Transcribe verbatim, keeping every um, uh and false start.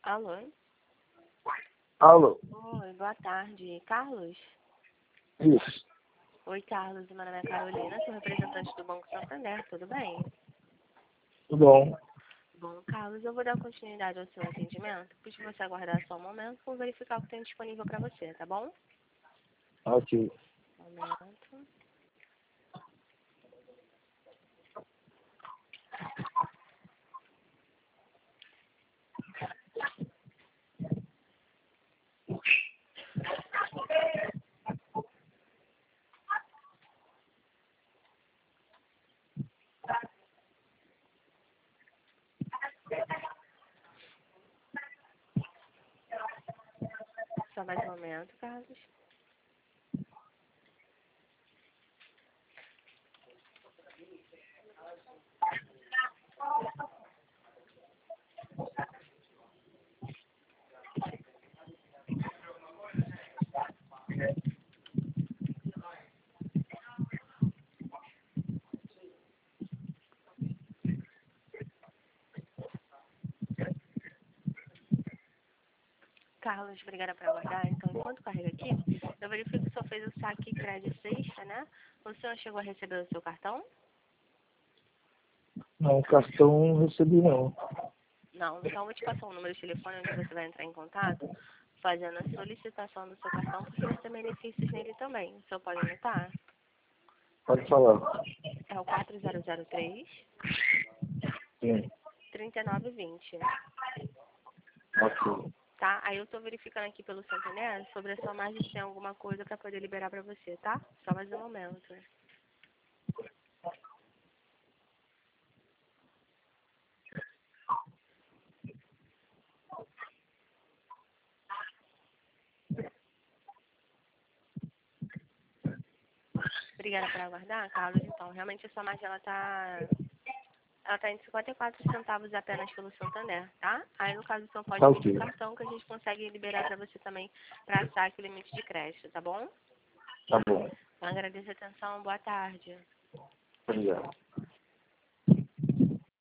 Alô? Alô? Oi, boa tarde. Carlos? Isso. Oi, Carlos. Meu nome é Carolina, sou representante do Banco Santander. Tudo bem? Tudo bom? Bom, Carlos, eu vou dar continuidade ao seu atendimento. Pude você aguardar só um momento, vou verificar o que tem disponível para você, tá bom? Ok. Um momento. Só mais um momento, Carlos. Carlos, obrigada por aguardar. Então, enquanto carrega aqui, eu verifico que o senhor fez o saque crédito sexta, né? O senhor chegou a receber o seu cartão? Não, cartão não recebi não. Não, então eu vou te passar um número de telefone onde você vai entrar em contato, fazendo a solicitação do seu cartão, porque você tem benefícios nele também. O senhor pode anotar? Pode falar. É o quatro zero zero três, Sim. trinta e nove vinte. Ok. Tá? Aí eu tô verificando aqui pelo Santander sobre a sua margem se tem alguma coisa para poder liberar para você, tá? Só mais um momento. Obrigada por aguardar, Carlos. Então, realmente a sua margem ela tá ela tá em cinquenta e quatro centavos apenas pelo Santander, tá? Aí no caso você pode Tá pedir ok. o cartão que a gente consegue liberar para você também para saque o limite de crédito, tá bom? Tá bom. Eu agradeço a atenção, boa tarde. Obrigado.